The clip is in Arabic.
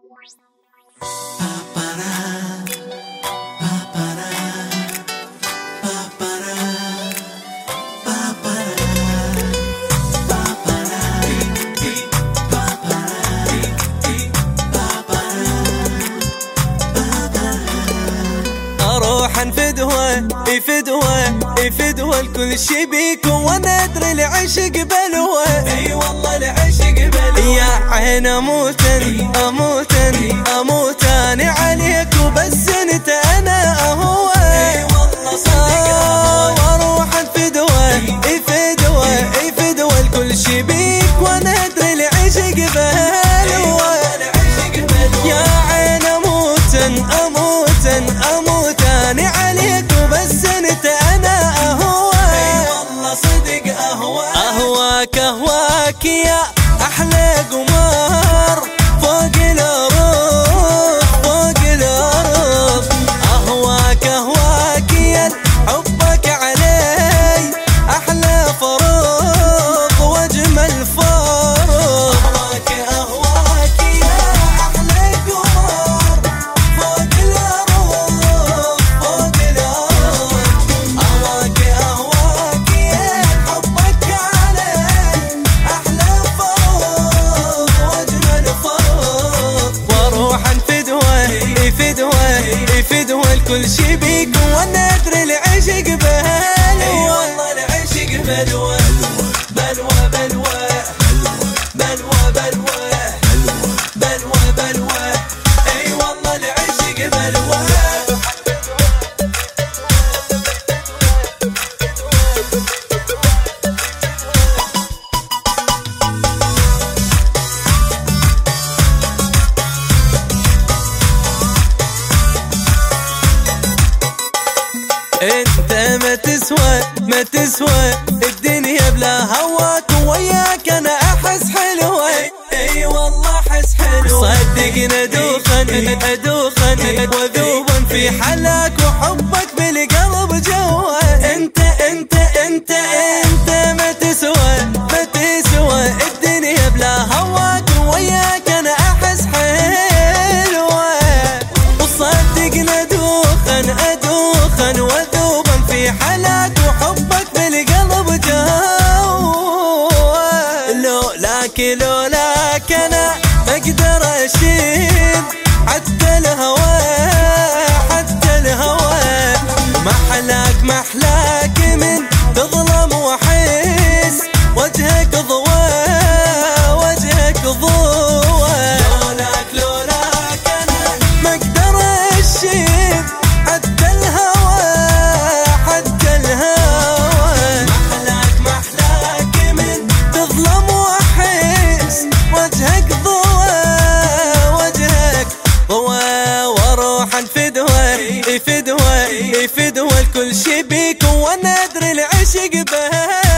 اروح انفدوه يفدوه الكل شي بيك، وانا ادري العشق بلوه. اي والله العشق بلوه. يا عين اموتن عليك، وبس انت انا اهوه. اي والله صدق. واروح انفدوه يفدوه الكل شي بيك، وانا ادري العشق بلوه. يا عين اموتن عليك، وبس انت انا اهوى. اي والله صدق اهواك يا احلى قمر فوق الارض اهواك يا حبك علي احلى فرض واجمل فرض. اهواك يا احلى قمر فوق الارض اهواك يا حبك علي احلى فرض واجمل فرض. واروح انفدوه يفدوه الكل شي بيك، وانا ادري العشق بلوه. اي والله العشق بلوه بلوه اي والله العشق بلوه. انت ما تسوى الدنيا بلا هواك، وياك انا احس حلوه. اي والله احس حلوه. صدقني ادوخن وذوبا في حلاك، وحبك بالقلب جوا. انت ما تسوى الدنيا بلا هواك، وياك انا احس حلوه. وصدقني ادوخن وذوبا في حلاك، وحبك بالقلب جوا. لولاك انا ما اقدر اشيل حتى الهوى محلاك من تظلم، واحس وجهك ضوى لولاك انا ما اقدر اشيل حتى الهوى محلاك من تظلم، واحس وجهك ضوى واروح انفدوه يفدوه الكل شي بيك، وانا ادري العشق بها.